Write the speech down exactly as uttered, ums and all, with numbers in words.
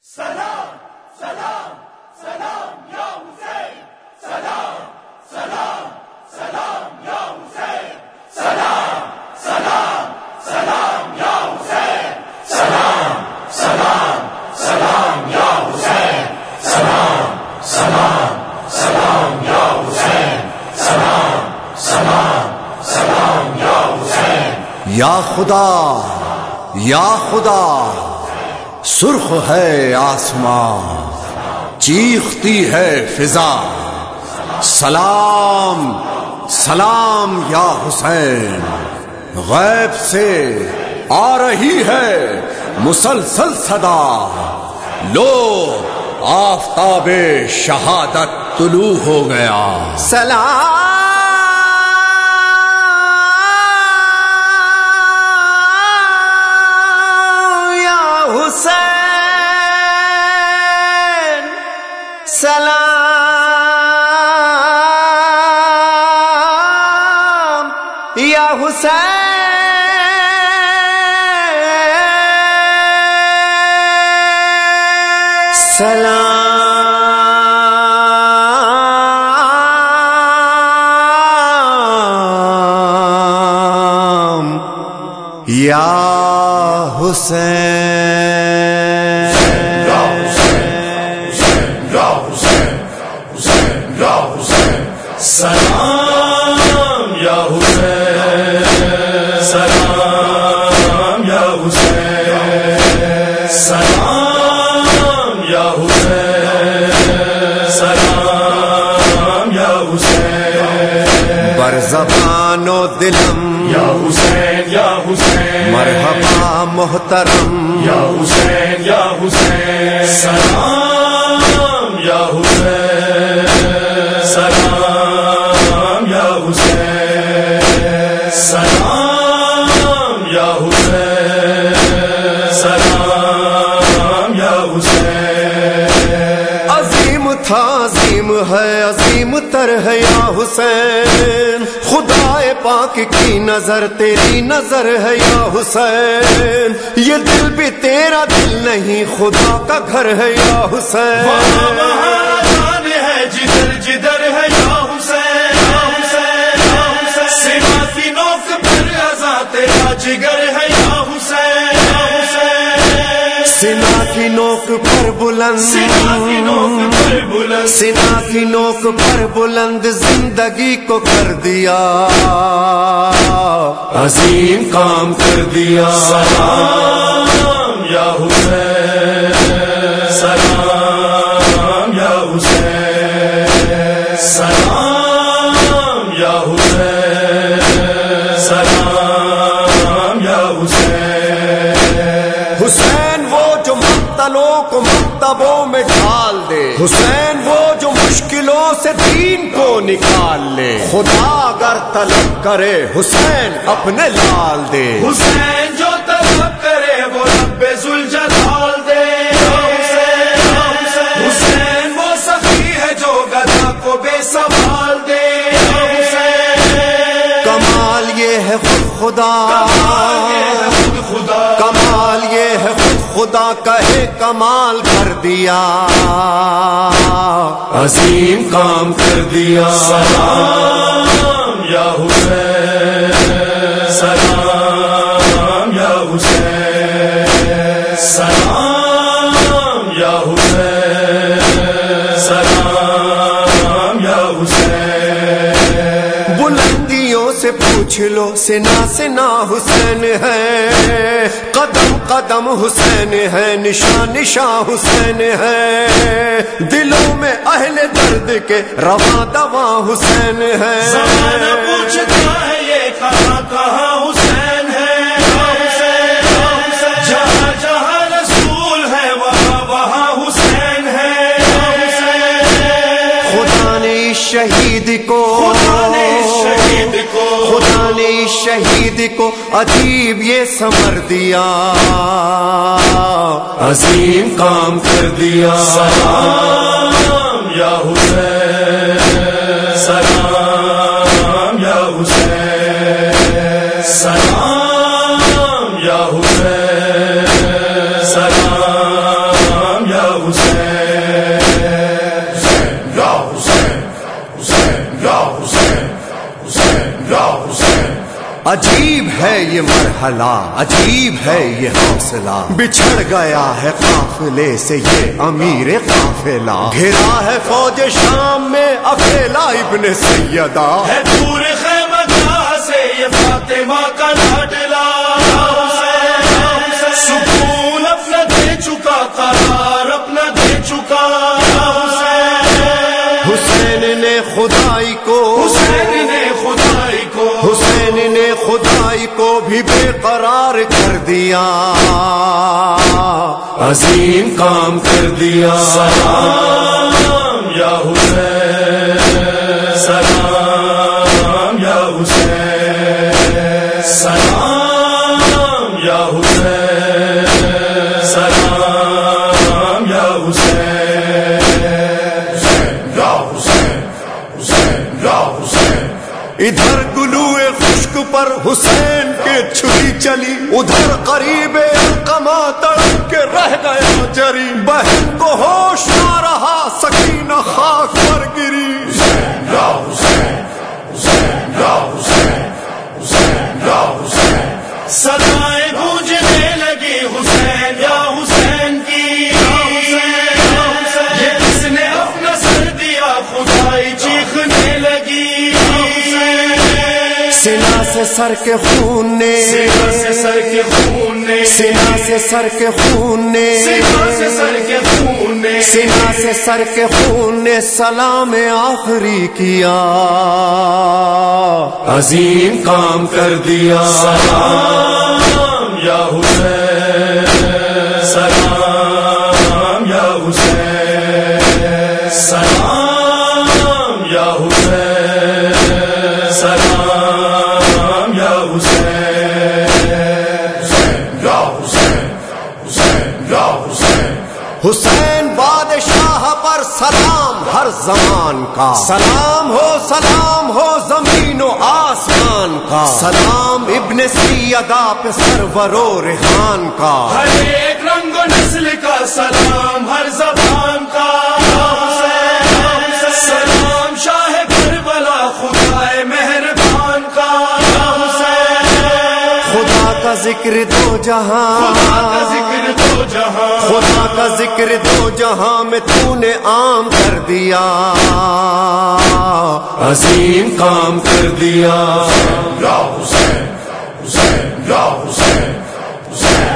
سلام سلام سلام یا حسین، سلام سلام سلام یا حسین، سلام سلام سلام یا حسین، سلام سلام سلام یا حسین، سلام سلام سلام یا حسین، سلام سلام سلام یا حسین۔ یا خدا یا خدا سرخ ہے آسمان، چیختی ہے فضا، سلام سلام یا حسین۔ غیب سے آ رہی ہے مسلسل صدا، لو آفتاب شہادت طلوع ہو گیا۔ سلام حسین، سلام یا حسین، سلام یا حسین۔ سلام یا حسین، سلام یا حسین، سلام یا حسین، سلام یا حسین۔ بر زبان و دلم یا حسین یا حسین، مرحبا محترم یا حسین یا حسین، سلام یا حسین، سلام یا حسین، سلام یا حسین، سلام یا حسین۔ عظیم تھا عظیم ہے عظیم تر ہے یا حسین، خدائے پاک کی نظر تیری نظر ہے یا حسین، یہ دل بھی تیرا دل نہیں خدا کا گھر ہے یا حسین۔ وہاں ہے جدھر جدھر ہے یا حسین، یا حسین، یا حسین، سینا سینوں پر ازا تیرا جگر ہے یا حسین، یا حسین، سنا کی نوک پر بلند، سینا سینوں پر بلند، سنا کی نوک پر بلند زندگی کو کر دیا، عظیم کام کر دیا۔ سلام یا حسین، سلام یا حسین، سلام یا حسین، سلام یا حسین۔ حسین وہ جو مقتلوں کو مکتبوں میں ڈال دے، حسین وہ جو مشکلوں سے دین کو نکال لے، خدا اگر طلب کرے حسین اپنے لال دے، حسین جو طلب کرے وہ رب ذوالجلال دے، حسین وہ سخی ہے جو گدھا کو بے سوال دے، کمال یہ ہے خود خدا، خود خدا، کمال یہ ہے خود خدا کہے کمال کر دیا، عظیم کام کر دیا۔ سلام یا حسین، سلام یا حسین، سلام یا حسین، سلام یا حسین۔ بلندیوں سے پوچھ لو سنا سنا حسین ہے، قدم قدم حسین ہے، نشان نشان حسین ہے، دلوں میں اہل درد کے رواں دواں حسین ہے۔ زمانہ پوچھتا ہے یہ کہاں کہاں حسین ہے، جہاں جہاں رسول ہے وہاں وہاں حسین ہے، خدا نے اس شہید کو، خدا نے اس شہید کو، خدا نے اس شہید کو عجیب یہ ثمر دیا، عظیم کام کر دیا۔ سلام یا حسین، سلام یا حسین، سلام یا حسین، سلام یا عجیب ہے یہ مرحلہ، عجیب ہے یہ حوصلہ، بچھڑ گیا ہے قافلے سے یہ امیر قافلہ، گھرا ہے فوج شام میں اکیلا ابن سیدہ، ہے دور خیمہ گاہ سے یہ فاطمہ کا لاڈلا، سکون اپنا دے چکا، قرار اپنا دے چکا، حسین نے خدائی کو، حسین نے خدائی کو، حسین نے خدائی کو بھی بے قرار کر دیا، عظیم کام کر دیا، سلام یا حسین، سلام یا حسین، سلام یا حسین، سلام یا حسین، حسین یا حسین، حسین یا حسین، ادھر گلوئے خشک پر حسین کے چھری چلی، ادھر قریب القما تڑپ کے رہ گیا جری، بہن کو ہوش نہ رہا سکینہ خاک پر گری، حسین یا حسین، حسین یا حسین، حسین یا حسین، صدائیں گونجنے لگی حسین یا حسین کی، یہ کس نے اپنا سر دیا خدائی چیخنے لگی، سینہ سے سر کے خون نے، سینہ سے سر کے خون نے، سینہ سے سر کے خون نے، سینہ سے سر کے خون نے، سینہ سے سر کے خون نے سلام آخری کیا، عظیم کام کر دیا، سلام یا حسین، سلام یا حسین، سلام یا حسین، سلام یا حسین، حسین یا حسین، حسین یا حسین، حسین بادشاہ پر سلام ہر زمان کا، سلام ہو سلام ہو زمین و آسمان کا، سلام ابن سیدہ پہ سرور و ریحان کا، ہر ایک رنگ و نسل کا سلام، ہر زبان کا سلام، شاہ کربلا خدائے مہربان کا، خدا کا ذکر دو جہاں، خدا کا ذکر دو جہاں، خدا کا ذکر دو جہاں میں تو نے عام کر دیا، عظیم کام کر دیا، یا حسین، حسین یا حسین، حسین